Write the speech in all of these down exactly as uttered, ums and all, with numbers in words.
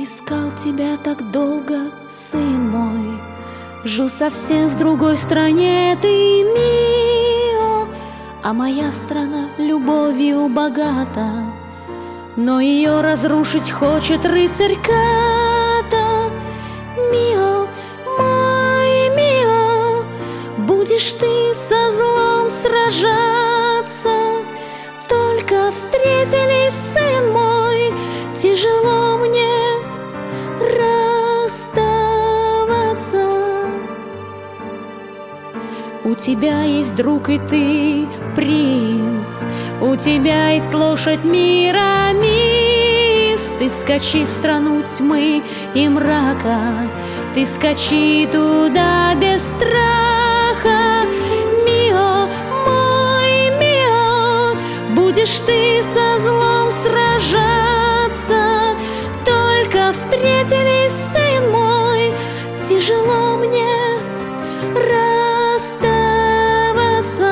искал тебя так долго, сын мой. Жил совсем в другой стране ты, Мио, а моя страна любовью богата, но ее разрушить хочет рыцарь Ката. Мио, мой Мио, будешь ты со злом сражаться. Только встретились, сын мой, тяжело мне расставаться. У тебя есть друг, и ты принц, у тебя есть лошадь Мирамис. Ты скачи в страну тьмы и мрака, ты скачи туда без страха. Мио, мой Мио, будешь ты со злом сражаться. Только встретились, сын мой, тяжело мне расставаться.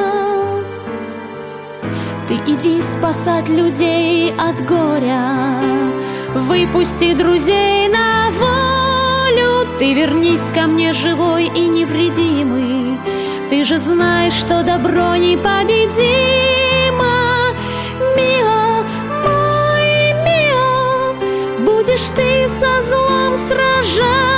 Ты иди спасать людей от горя, выпусти друзей на волю. Ты вернись ко мне живой и невредимый, ты же знаешь, что добро непобедимо. Мио, мой Мио, будешь ты со злом сражаться.